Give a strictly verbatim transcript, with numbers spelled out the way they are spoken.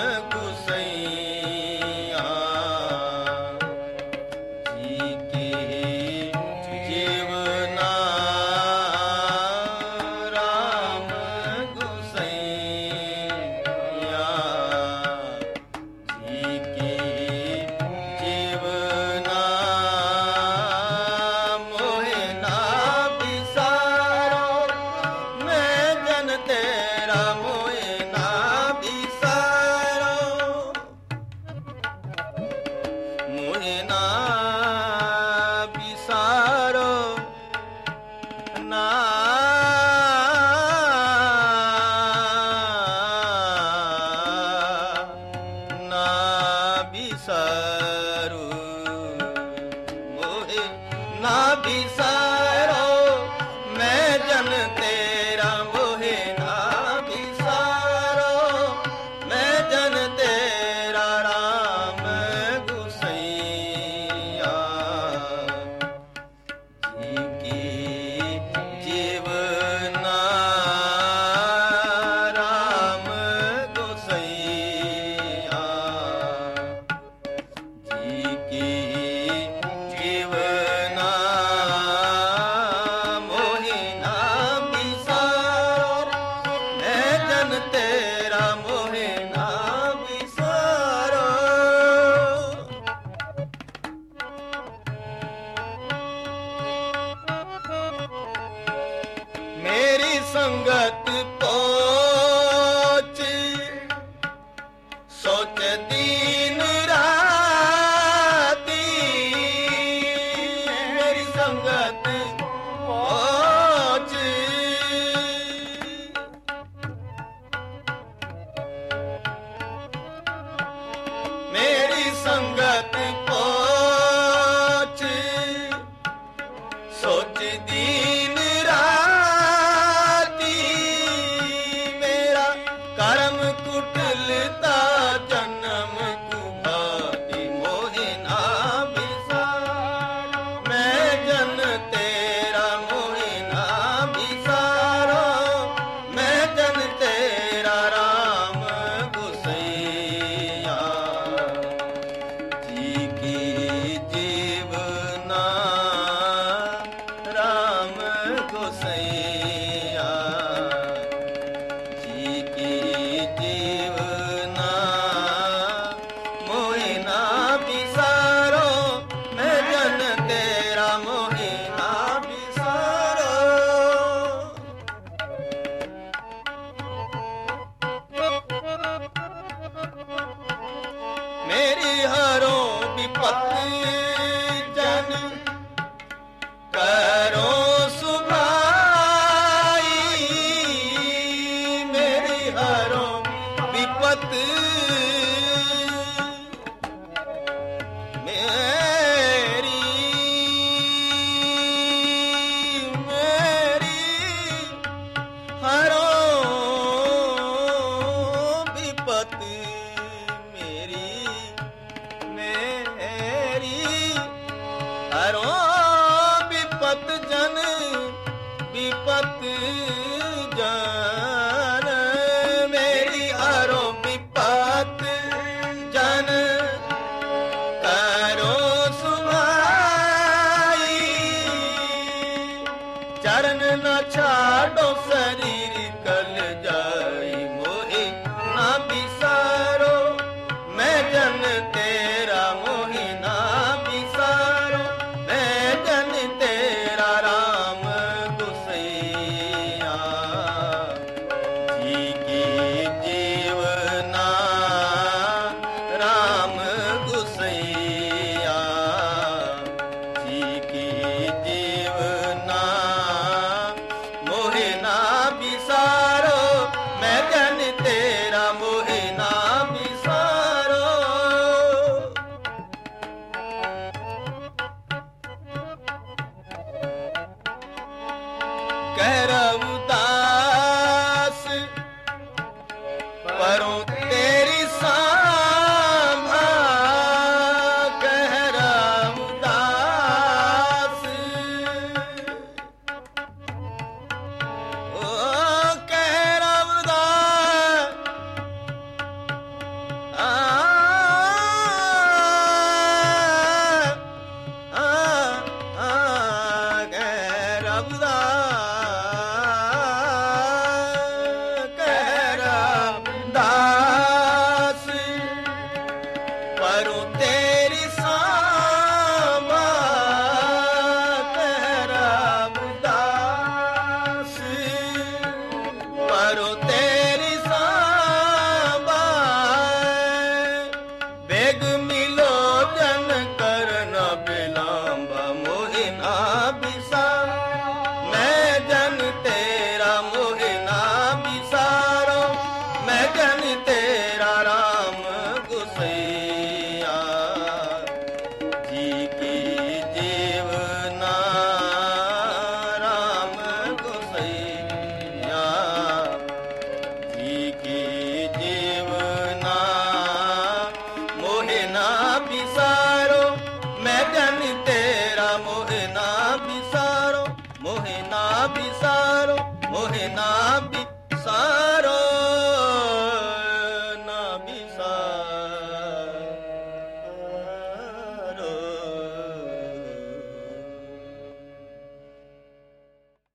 गुसैया जी के जीवना राम गुसैया जी के जीवना मोहे ना बिसारो मैं जन तेरा मोहे ना बिसारो मोहे ना बिसारो ना ना बिसारो मोहे ना बिसारो मैं जन तेरा मोहे ना बिसारो मैं जन तेरा राम गुसैया जी की जीवना राम गुसैया जी की जीवना मोहे ना बिसारो मैं जन तेरा मोहे ना बिसारो मेरी संगत पहुंच सोच दिन राती मेरी संगत पहुंच मेरी संगत पहुंच सोच दिन राती मेरा कर्म कुटिलता जन्म कुभाती मोहे ना बिसारो मैं जन तेरा मोहे ना बिसारो मैं जन तेरा राम गुसैया जी की जीवना राम गुसैया जी की जीवना मोहे ना बिसारो मैं जन तेरा मोहे ना बिसारो मेरी हरो विपत जन करो सुभाई मेरी हरो विपत